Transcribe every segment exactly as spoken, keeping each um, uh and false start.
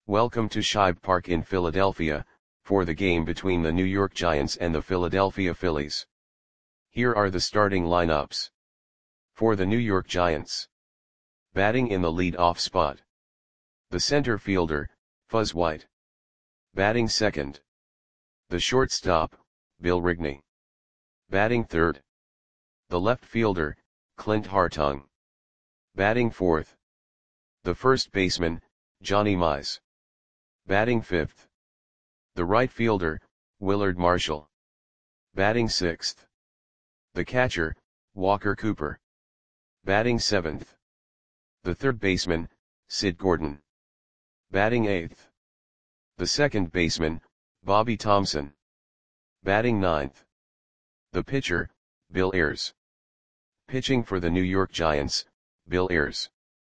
Welcome to Shibe Park in Philadelphia, for the game between the New York Giants and the Philadelphia Phillies. Here are the starting lineups. For the New York Giants. Batting in the lead-off spot. The center fielder, Fuzz White. Batting second. The shortstop, Bill Rigney. Batting third. The left fielder, Clint Hartung. Batting fourth. The first baseman, Johnny Mize. Batting fifth. The right fielder, Willard Marshall. Batting sixth. The catcher, Walker Cooper. Batting seventh. The third baseman, Sid Gordon. Batting eighth. The second baseman, Bobby Thomson. Batting ninth. The pitcher, Bill Ayers. Pitching for the New York Giants, Bill Ayers.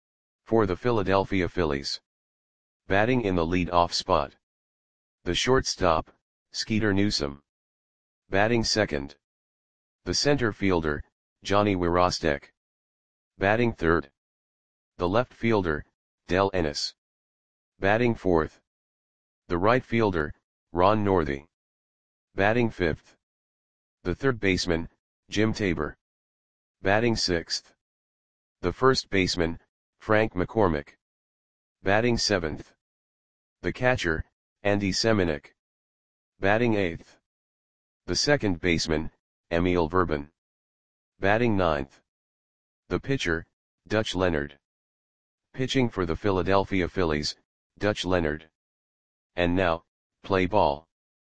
For the Philadelphia Phillies. Batting in the lead-off spot. The shortstop, Skeeter Newsom. Batting second. The center fielder, Johnny Wirostek. Batting third. The left fielder, Del Ennis. Batting fourth. The right fielder, Ron Northey. Batting fifth. The third baseman, Jim Tabor. Batting sixth. The first baseman, Frank McCormick. Batting seventh. The catcher, Andy Semenuk. Batting eighth. The second baseman, Emil Verban. Batting ninth. The pitcher, Dutch Leonard. Pitching for the Philadelphia Phillies, Dutch Leonard. And now, play ball.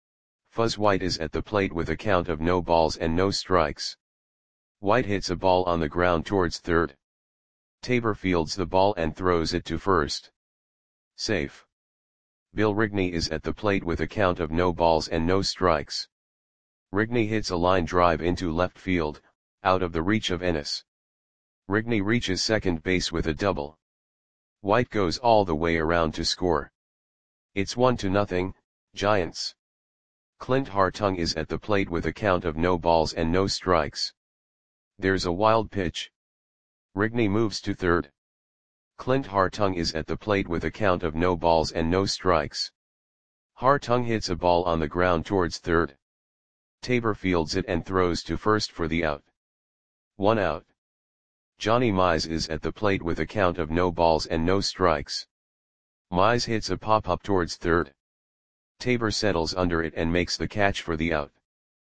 Fuzz White is at the plate with a count of no balls and no strikes. White hits a ball on the ground towards third. Tabor fields the ball and throws it to first. Safe. Bill Rigney is at the plate with a count of no balls and no strikes. Rigney hits a line drive into left field, out of the reach of Ennis. Rigney reaches second base with a double. White goes all the way around to score. It's one to nothing, Giants. Clint Hartung is at the plate with a count of no balls and no strikes. There's a wild pitch. Rigney moves to third. Clint Hartung is at the plate with a count of no balls and no strikes. Hartung hits a ball on the ground towards third. Tabor fields it and throws to first for the out. One out. Johnny Mize is at the plate with a count of no balls and no strikes. Mize hits a pop-up towards third. Tabor settles under it and makes the catch for the out.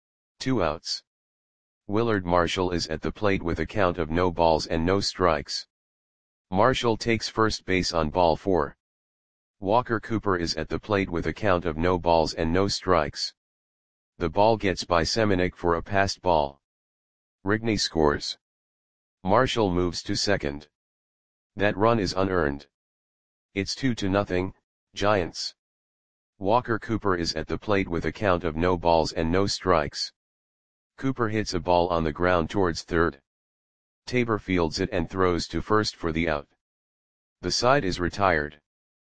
Two outs. Willard Marshall is at the plate with a count of no balls and no strikes. Marshall takes first base on ball four. Walker Cooper is at the plate with a count of no balls and no strikes. The ball gets by Semenuk for a passed ball. Rigney scores. Marshall moves to second. That run is unearned. It's two to nothing, Giants. Walker Cooper is at the plate with a count of no balls and no strikes. Cooper hits a ball on the ground towards third. Tabor fields it and throws to first for the out. The side is retired.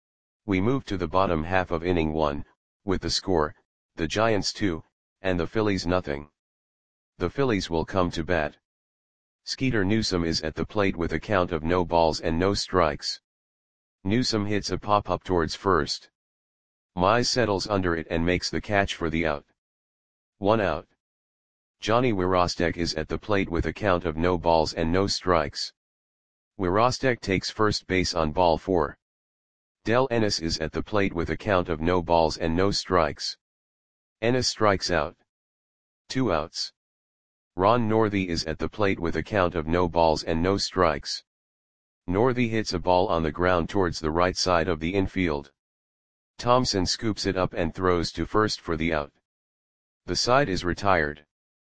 We move to the bottom half of inning one, with the score, the Giants two, and the Phillies nothing. The Phillies will come to bat. Skeeter Newsom is at the plate with a count of no balls and no strikes. Newsom hits a pop-up towards first. Mize settles under it and makes the catch for the out. One out. Johnny Wirostek is at the plate with a count of no balls and no strikes. Wirostek takes first base on ball four. Del Ennis is at the plate with a count of no balls and no strikes. Ennis strikes out. Two outs. Ron Northey is at the plate with a count of no balls and no strikes. Northey hits a ball on the ground towards the right side of the infield. Thomson scoops it up and throws to first for the out. The side is retired.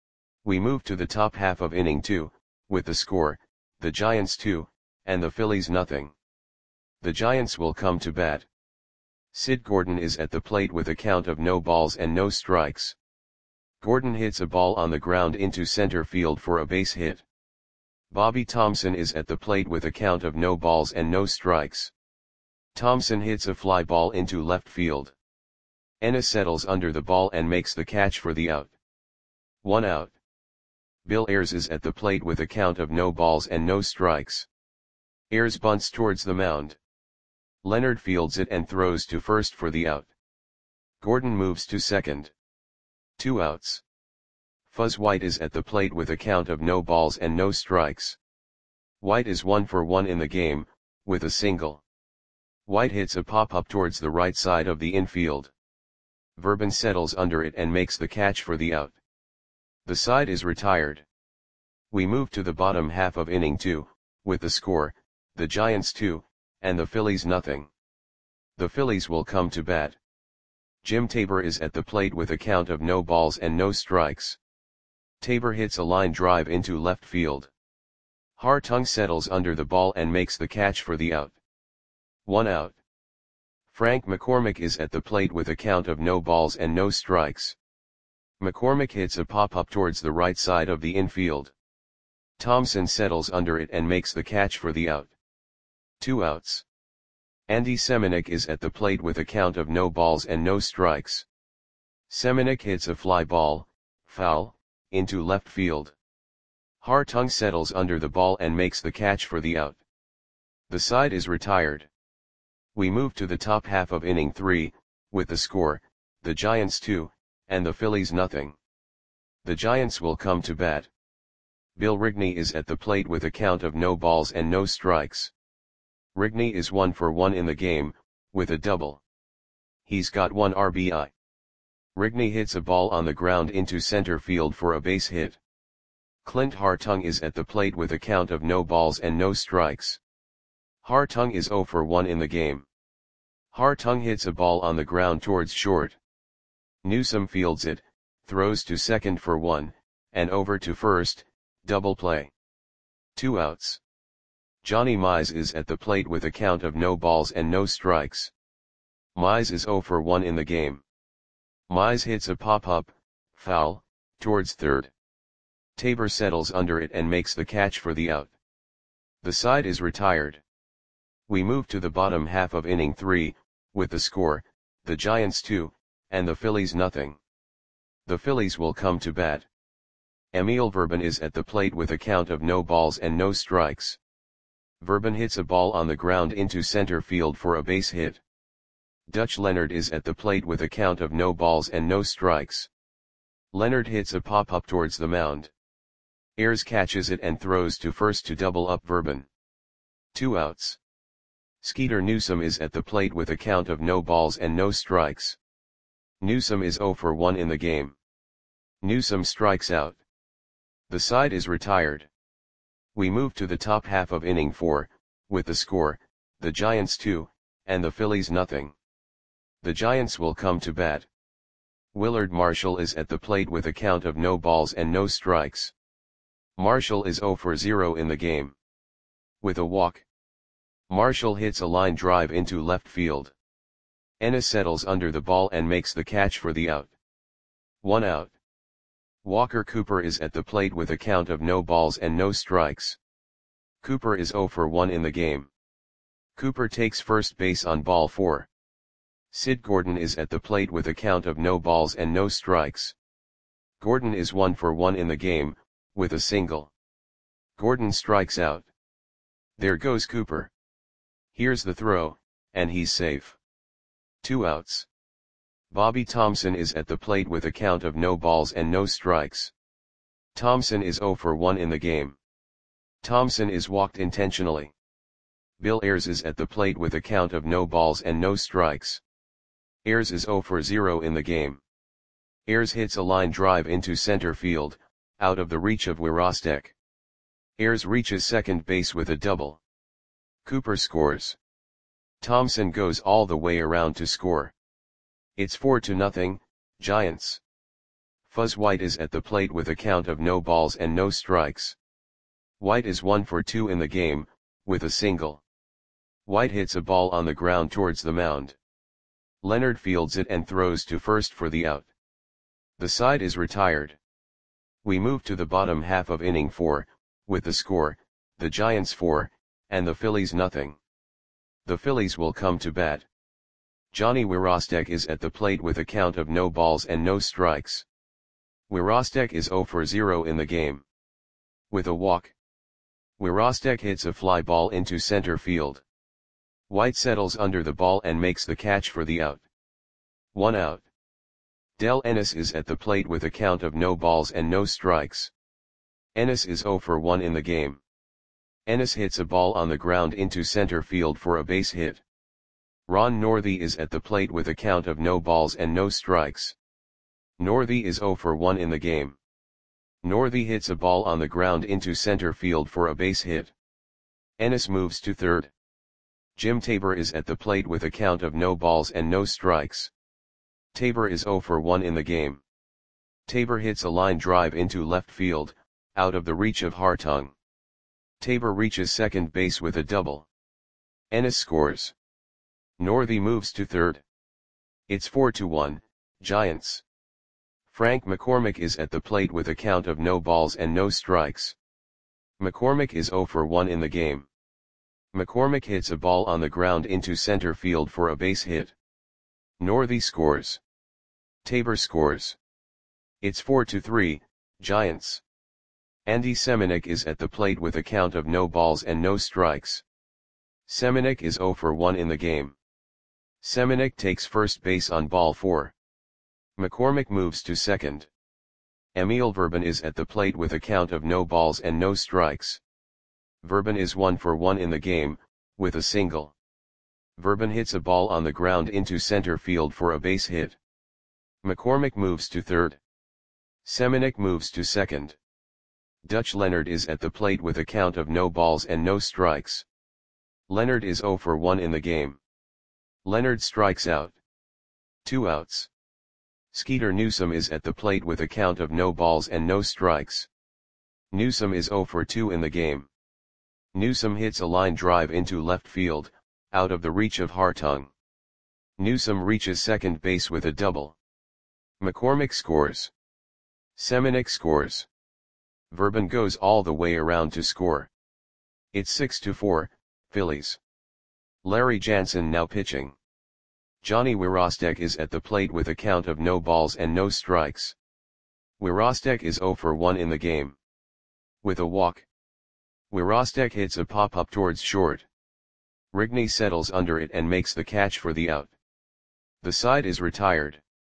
We move to the top half of inning two, with the score, the Giants two, and the Phillies nothing. The Giants will come to bat. Sid Gordon is at the plate with a count of no balls and no strikes. Gordon hits a ball on the ground into center field for a base hit. Bobby Thomson is at the plate with a count of no balls and no strikes. Thomson hits a fly ball into left field. Ennis settles under the ball and makes the catch for the out. One out. Bill Ayers is at the plate with a count of no balls and no strikes. Ayers bunts towards the mound. Leonard fields it and throws to first for the out. Gordon moves to second. Two outs. Fuzz White is at the plate with a count of no balls and no strikes. White is one for one in the game, with a single. White hits a pop-up towards the right side of the infield. Verban settles under it and makes the catch for the out. The side is retired. We move to the bottom half of inning two, with the score, the Giants two, and the Phillies nothing. The Phillies will come to bat. Jim Tabor is at the plate with a count of no balls and no strikes. Tabor hits a line drive into left field. Hartung settles under the ball and makes the catch for the out. One out. Frank McCormick is at the plate with a count of no balls and no strikes. McCormick hits a pop-up towards the right side of the infield. Thompson settles under it and makes the catch for the out. Two outs. Andy Semenuk is at the plate with a count of no balls and no strikes. Semenuk hits a fly ball, foul, into left field. Hartung settles under the ball and makes the catch for the out. The side is retired. We move to the top half of inning three, with the score, the Giants two, and the Phillies nothing. The Giants will come to bat. Bill Rigney is at the plate with a count of no balls and no strikes. Rigney is one for one in the game, with a double. He's got one R B I. Rigney hits a ball on the ground into center field for a base hit. Clint Hartung is at the plate with a count of no balls and no strikes. Hartung is zero for one in the game. Hartung hits a ball on the ground towards short. Newsome fields it, throws to second for one, and over to first, double play. Two outs. Johnny Mize is at the plate with a count of no balls and no strikes. Mize is zero for one in the game. Mize hits a pop-up, foul, towards third. Tabor settles under it and makes the catch for the out. The side is retired. We move to the bottom half of inning three, with the score, the Giants two, and the Phillies nothing. The Phillies will come to bat. Emil Verban is at the plate with a count of no balls and no strikes. Verban hits a ball on the ground into center field for a base hit. Dutch Leonard is at the plate with a count of no balls and no strikes. Leonard hits a pop-up towards the mound. Ayers catches it and throws to first to double up Verban. Two outs. Skeeter Newsome is at the plate with a count of no balls and no strikes. Newsome is zero for one in the game. Newsome strikes out. The side is retired. We move to the top half of inning four, with the score, the Giants two, and the Phillies nothing. The Giants will come to bat. Willard Marshall is at the plate with a count of no balls and no strikes. Marshall is zero for zero in the game. With a walk. Marshall hits a line drive into left field. Ennis settles under the ball and makes the catch for the out. One out. Walker Cooper is at the plate with a count of no balls and no strikes. Cooper is zero for one in the game. Cooper takes first base on ball four. Sid Gordon is at the plate with a count of no balls and no strikes. Gordon is one for one in the game, with a single. Gordon strikes out. There goes Cooper. Here's the throw, and he's safe. Two outs. Bobby Thompson is at the plate with a count of no balls and no strikes. Thompson is zero for one in the game. Thompson is walked intentionally. Bill Ayers is at the plate with a count of no balls and no strikes. Ayers is zero for zero in the game. Ayers hits a line drive into center field, out of the reach of Wirostek. Ayers reaches second base with a double. Cooper scores. Thompson goes all the way around to score. It's four to nothing, Giants. Fuzz White is at the plate with a count of no balls and no strikes. White is one for two in the game, with a single. White hits a ball on the ground towards the mound. Leonard fields it and throws to first for the out. The side is retired. We move to the bottom half of inning four, with the score, the Giants four, and the Phillies nothing. The Phillies will come to bat. Johnny Wirostek is at the plate with a count of no balls and no strikes. Wirostek is zero for zero in the game. With a walk. Wirostek hits a fly ball into center field. White settles under the ball and makes the catch for the out. One out. Del Ennis is at the plate with a count of no balls and no strikes. Ennis is zero for one in the game. Ennis hits a ball on the ground into center field for a base hit. Ron Northey is at the plate with a count of no balls and no strikes. Northey is zero for one in the game. Northey hits a ball on the ground into center field for a base hit. Ennis moves to third. Jim Tabor is at the plate with a count of no balls and no strikes. Tabor is zero for one in the game. Tabor hits a line drive into left field, out of the reach of Hartung. Tabor reaches second base with a double. Ennis scores. Northey moves to third. It's four to one, Giants. Frank McCormick is at the plate with a count of no balls and no strikes. McCormick is zero for one in the game. McCormick hits a ball on the ground into center field for a base hit. Northey scores. Tabor scores. It's four to three, Giants. Andy Semenuk is at the plate with a count of no balls and no strikes. Semenuk is zero for one in the game. Semenuk takes first base on ball four. McCormick moves to second. Emil Verban is at the plate with a count of no balls and no strikes. Verban is one for one in the game, with a single. Verban hits a ball on the ground into center field for a base hit. McCormick moves to third. Semenuk moves to second. Dutch Leonard is at the plate with a count of no balls and no strikes. Leonard is zero for one in the game. Leonard strikes out. Two outs. Skeeter Newsom is at the plate with a count of no balls and no strikes. Newsom is zero for two in the game. Newsom hits a line drive into left field, out of the reach of Hartung. Newsom reaches second base with a double. McCormick scores. Semenuk scores. Verban goes all the way around to score. It's six to four, Phillies. Larry Jansen now pitching. Johnny Wirostek is at the plate with a count of no balls and no strikes. Wirostek is zero for one in the game. With a walk. Wirostek hits a pop-up towards short. Rigney settles under it and makes the catch for the out. The side is retired.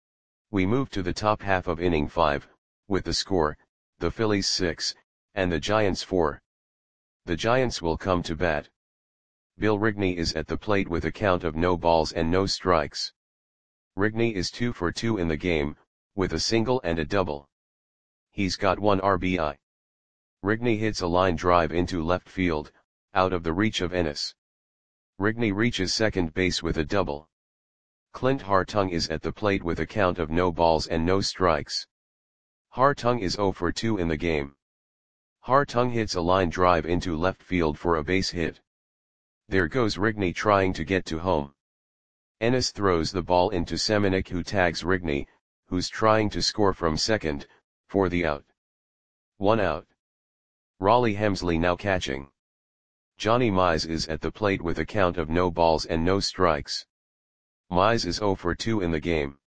We move to the top half of inning five, with the score, the Phillies six, and the Giants four. The Giants will come to bat. Bill Rigney is at the plate with a count of no balls and no strikes. Rigney is two for two in the game, with a single and a double. He's got one R B I. Rigney hits a line drive into left field, out of the reach of Ennis. Rigney reaches second base with a double. Clint Hartung is at the plate with a count of no balls and no strikes. Hartung is zero for two in the game. Hartung hits a line drive into left field for a base hit. There goes Rigney trying to get to home. Ennis throws the ball into Semenuk, who tags Rigney, who's trying to score from second, for the out. One out. Raleigh Hemsley now catching. Johnny Mize is at the plate with a count of no balls and no strikes. Mize is zero for two in the game.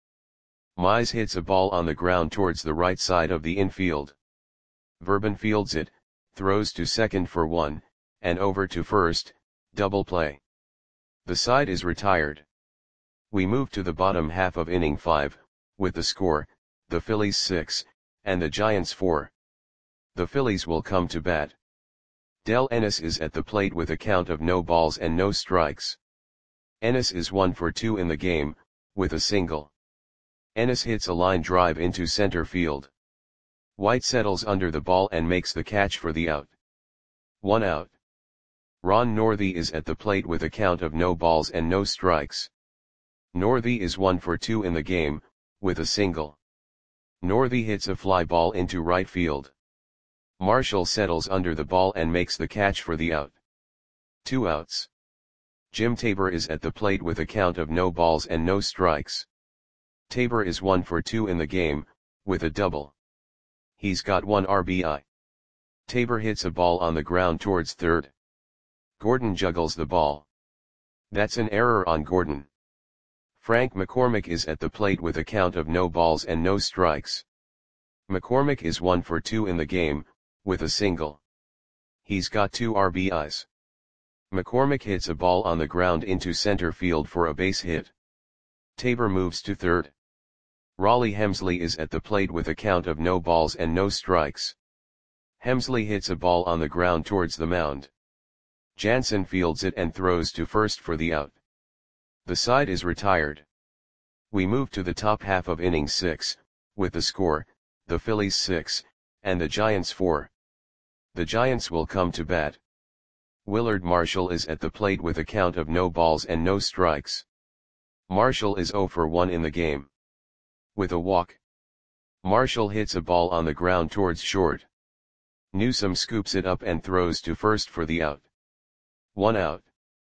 Mize hits a ball on the ground towards the right side of the infield. Verban fields it, throws to second for one, and over to first, double play. The side is retired. We move to the bottom half of inning five, with the score, the Phillies six, and the Giants four. The Phillies will come to bat. Del Ennis is at the plate with a count of no balls and no strikes. Ennis is one for two in the game, with a single. Ennis hits a line drive into center field. White settles under the ball and makes the catch for the out. One out. Ron Northey is at the plate with a count of no balls and no strikes. Northey is one for two in the game, with a single. Northey hits a fly ball into right field. Marshall settles under the ball and makes the catch for the out. Two outs. Jim Tabor is at the plate with a count of no balls and no strikes. Tabor is one for two in the game, with a double. He's got one R B I. Tabor hits a ball on the ground towards third. Gordon juggles the ball. That's an error on Gordon. Frank McCormick is at the plate with a count of no balls and no strikes. McCormick is one for two in the game, with a single. He's got two R B Is. McCormick hits a ball on the ground into center field for a base hit. Tabor moves to third. Raleigh Hemsley is at the plate with a count of no balls and no strikes. Hemsley hits a ball on the ground towards the mound. Jansen fields it and throws to first for the out. The side is retired. We move to the top half of inning six, with the score, the Phillies six, and the Giants four. The Giants will come to bat. Willard Marshall is at the plate with a count of no balls and no strikes. Marshall is oh for one in the game. With a walk. Marshall hits a ball on the ground towards short. Newsome scoops it up and throws to first for the out. One out.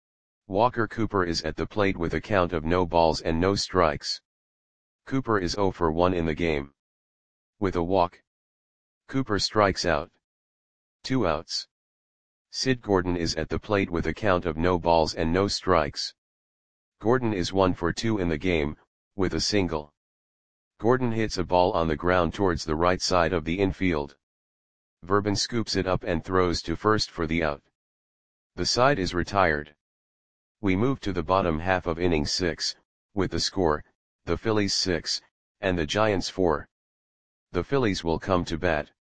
Walker Cooper is at the plate with a count of no balls and no strikes. Cooper is oh for one in the game. With a walk. Cooper strikes out. Two outs. Sid Gordon is at the plate with a count of no balls and no strikes. Gordon is one for two in the game, with a single. Gordon hits a ball on the ground towards the right side of the infield. Verban scoops it up and throws to first for the out. The side is retired. We move to the bottom half of inning six, with the score, the Phillies six, and the Giants four. The Phillies will come to bat.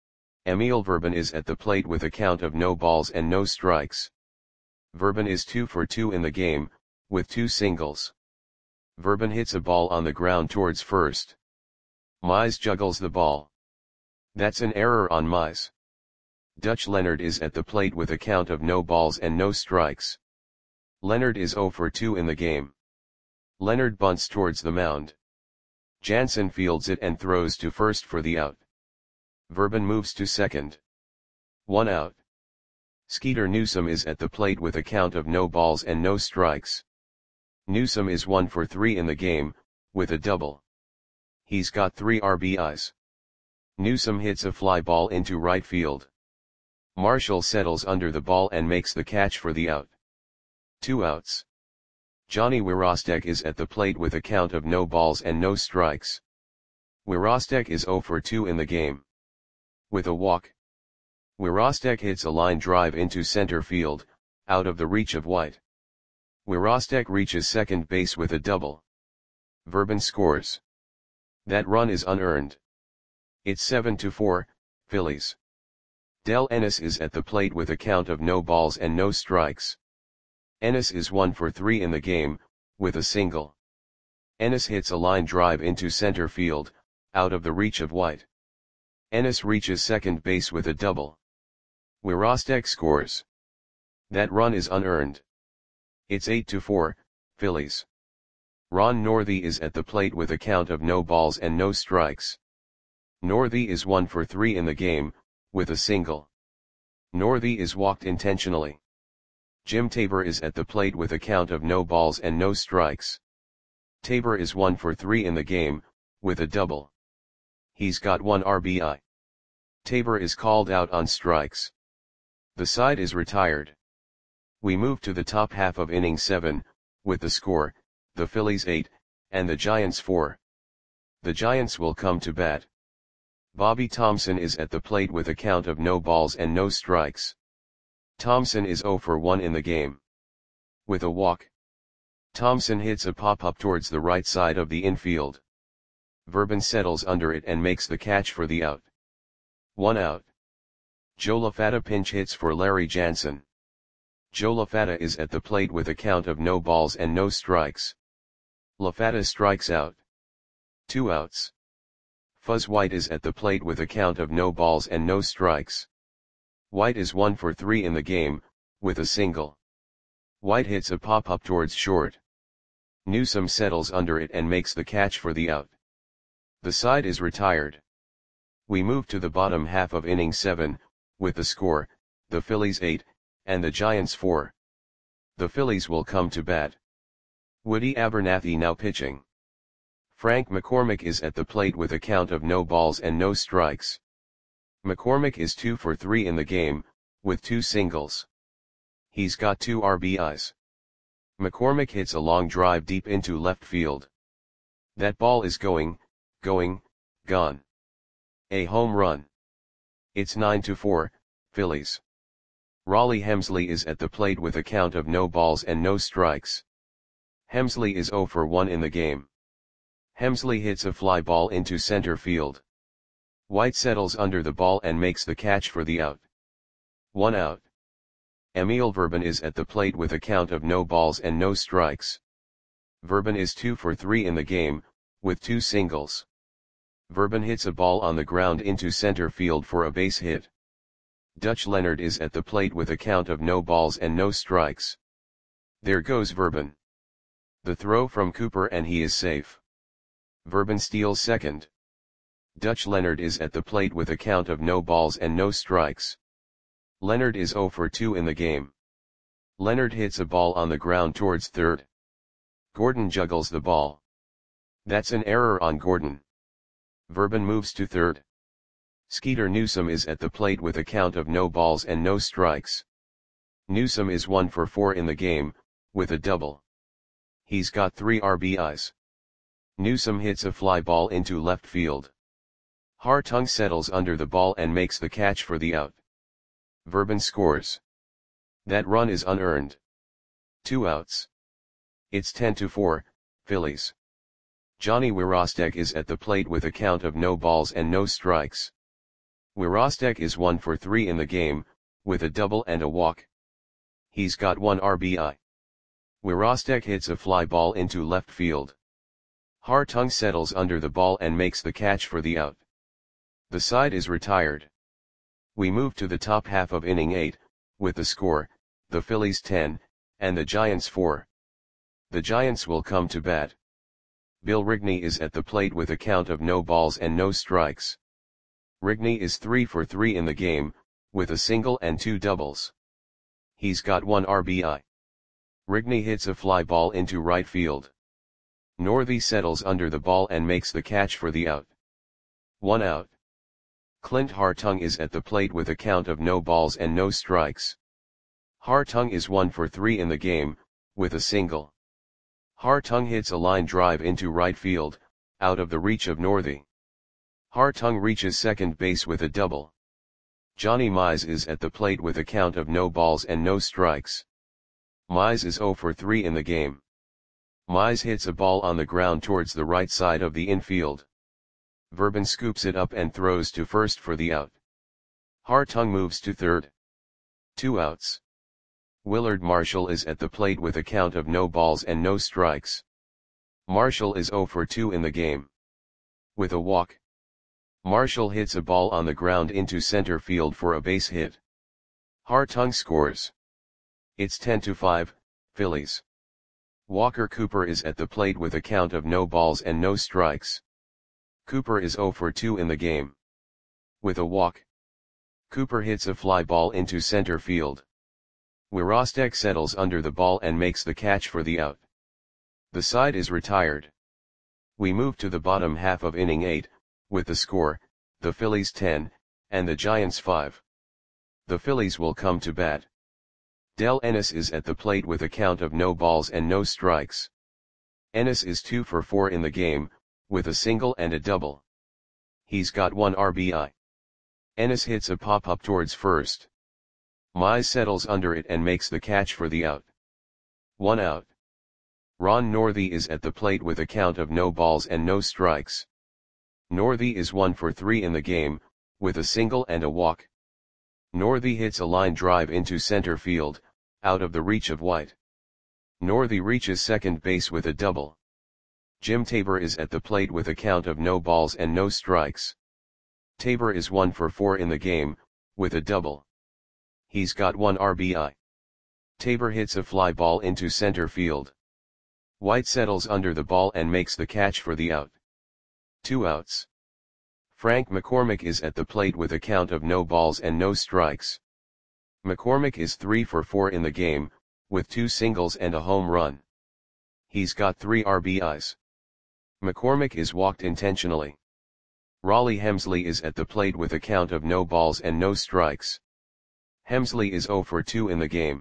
Emil Verban is at the plate with a count of no balls and no strikes. Verban is two for two in the game, with two singles. Verban hits a ball on the ground towards first. Mize juggles the ball. That's an error on Mize. Dutch Leonard is at the plate with a count of no balls and no strikes. Leonard is oh for two in the game. Leonard bunts towards the mound. Jansen fields it and throws to first for the out. Verban moves to second. One out. Skeeter Newsome is at the plate with a count of no balls and no strikes. Newsome is one for three in the game, with a double. He's got three R B Is. Newsome hits a fly ball into right field. Marshall settles under the ball and makes the catch for the out. Two outs. Johnny Wirostek is at the plate with a count of no balls and no strikes. Wirostek is oh for two in the game. With a walk. Wirostek hits a line drive into center field, out of the reach of White. Wirostek reaches second base with a double. Verban scores. That run is unearned. It's seven to four, Phillies. Del Ennis is at the plate with a count of no balls and no strikes. Ennis is one for three in the game, with a single. Ennis hits a line drive into center field, out of the reach of White. Ennis reaches second base with a double. Wirostek scores. That run is unearned. It's eight to four, Phillies. Ron Northey is at the plate with a count of no balls and no strikes. Northey is one for three in the game, with a single. Northey is walked intentionally. Jim Tabor is at the plate with a count of no balls and no strikes. Tabor is one for three in the game, with a double. He's got one R B I. Tabor is called out on strikes. The side is retired. We move to the top half of inning seven, with the score, the Phillies eight, and the Giants four. The Giants will come to bat. Bobby Thomson is at the plate with a count of no balls and no strikes. Thomson is oh for one in the game. With a walk. Thomson hits a pop-up towards the right side of the infield. Verban settles under it and makes the catch for the out. One out. Joe LaFatta pinch hits for Larry Jansen. Joe LaFatta is at the plate with a count of no balls and no strikes. LaFatta strikes out. Two outs. Fuzz White is at the plate with a count of no balls and no strikes. White is one for three in the game, with a single. White hits a pop-up towards short. Newsome settles under it and makes the catch for the out. The side is retired. We move to the bottom half of inning seven, with the score, the Phillies eight, and the Giants four. The Phillies will come to bat. Woody Abernathy now pitching. Frank McCormick is at the plate with a count of no balls and no strikes. McCormick is two for three in the game, with two singles. He's got two R B Is. McCormick hits a long drive deep into left field. That ball is going, going, gone. A home run. It's nine to four, Phillies. Rollie Hemsley is at the plate with a count of no balls and no strikes. Hemsley is zero for one in the game. Hemsley hits a fly ball into center field. White settles under the ball and makes the catch for the out. One out. Emil Verban is at the plate with a count of no balls and no strikes. Verban is two for three in the game, with two singles. Verban hits a ball on the ground into center field for a base hit. Dutch Leonard is at the plate with a count of no balls and no strikes. There goes Verban. The throw from Cooper and he is safe. Verban steals second. Dutch Leonard is at the plate with a count of no balls and no strikes. Leonard is zero for two in the game. Leonard hits a ball on the ground towards third. Gordon juggles the ball. That's an error on Gordon. Verban moves to third. Skeeter Newsome is at the plate with a count of no balls and no strikes. Newsome is one for four in the game, with a double. He's got three R B Is. Newsome hits a fly ball into left field. Hartung settles under the ball and makes the catch for the out. Verban scores. That run is unearned. Two outs. It's ten to four, Phillies. Johnny Wirostek is at the plate with a count of no balls and no strikes. Wirostek is one for three in the game, with a double and a walk. He's got one R B I. Wirostek hits a fly ball into left field. Hartung settles under the ball and makes the catch for the out. The side is retired. We move to the top half of inning eight, with the score, the Phillies ten, and the Giants four. The Giants will come to bat. Bill Rigney is at the plate with a count of no balls and no strikes. Rigney is three for three in the game, with a single and two doubles. He's got one R B I. Rigney hits a fly ball into right field. Northey settles under the ball and makes the catch for the out. One out. Clint Hartung is at the plate with a count of no balls and no strikes. Hartung is one for three in the game, with a single. Hartung hits a line drive into right field, out of the reach of Northey. Hartung reaches second base with a double. Johnny Mize is at the plate with a count of no balls and no strikes. Mize is zero for three in the game. Mize hits a ball on the ground towards the right side of the infield. Verban scoops it up and throws to first for the out. Hartung moves to third. Two outs. Willard Marshall is at the plate with a count of no balls and no strikes. Marshall is zero for two in the game. With a walk. Marshall hits a ball on the ground into center field for a base hit. Hartung scores. It's ten to five, Phillies. Walker Cooper is at the plate with a count of no balls and no strikes. Cooper is zero for two in the game. With a walk. Cooper hits a fly ball into center field. Wirostek settles under the ball and makes the catch for the out. The side is retired. We move to the bottom half of inning eight, with the score, the Phillies ten, and the Giants five. The Phillies will come to bat. Del Ennis is at the plate with a count of no balls and no strikes. Ennis is two for four in the game, with a single and a double. He's got one R B I. Ennis hits a pop-up towards first. Mize settles under it and makes the catch for the out. One out. Ron Northey is at the plate with a count of no balls and no strikes. Northey is one for three in the game, with a single and a walk. Northey hits a line drive into center field, out of the reach of White. Northey reaches second base with a double. Jim Tabor is at the plate with a count of no balls and no strikes. Tabor is one for four in the game, with a double. He's got one R B I. Tabor hits a fly ball into center field. White settles under the ball and makes the catch for the out. Two outs. Frank McCormick is at the plate with a count of no balls and no strikes. McCormick is three for four in the game, with two singles and a home run. He's got three R B Is. McCormick is walked intentionally. Rollie Hemsley is at the plate with a count of no balls and no strikes. Hemsley is zero for two in the game.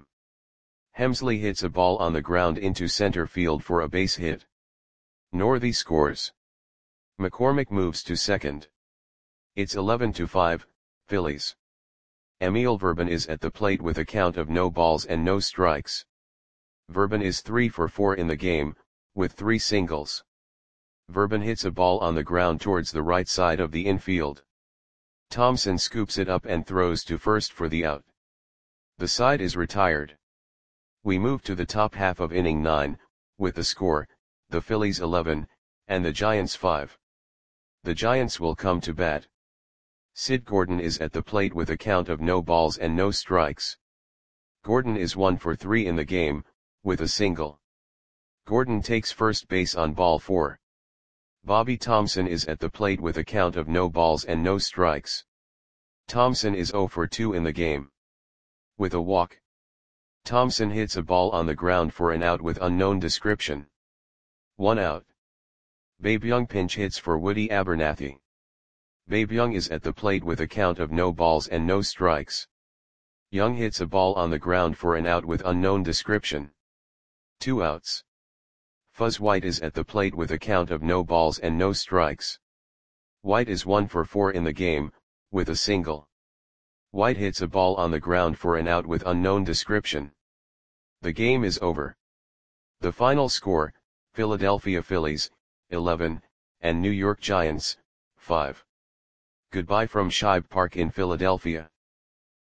Hemsley hits a ball on the ground into center field for a base hit. Northey scores. McCormick moves to second. It's eleven to five, Phillies. Emil Verban is at the plate with a count of no balls and no strikes. Verban is three for four in the game, with three singles. Verban hits a ball on the ground towards the right side of the infield. Thomson scoops it up and throws to first for the out. The side is retired. We move to the top half of inning nine, with the score, the Phillies eleven, and the Giants five. The Giants will come to bat. Sid Gordon is at the plate with a count of no balls and no strikes. Gordon is one for three in the game, with a single. Gordon takes first base on ball four. Bobby Thomson is at the plate with a count of no balls and no strikes. Thomson is zero for two in the game. With a walk. Thomson hits a ball on the ground for an out with unknown description. One out. Babe Young pinch hits for Woody Abernathy. Babe Young is at the plate with a count of no balls and no strikes. Young hits a ball on the ground for an out with unknown description. Two outs. Fuzz White is at the plate with a count of no balls and no strikes. White is one for four in the game, with a single. White hits a ball on the ground for an out with unknown description. The game is over. The final score, Philadelphia Phillies, eleven, and New York Giants, five. Goodbye from Shibe Park in Philadelphia.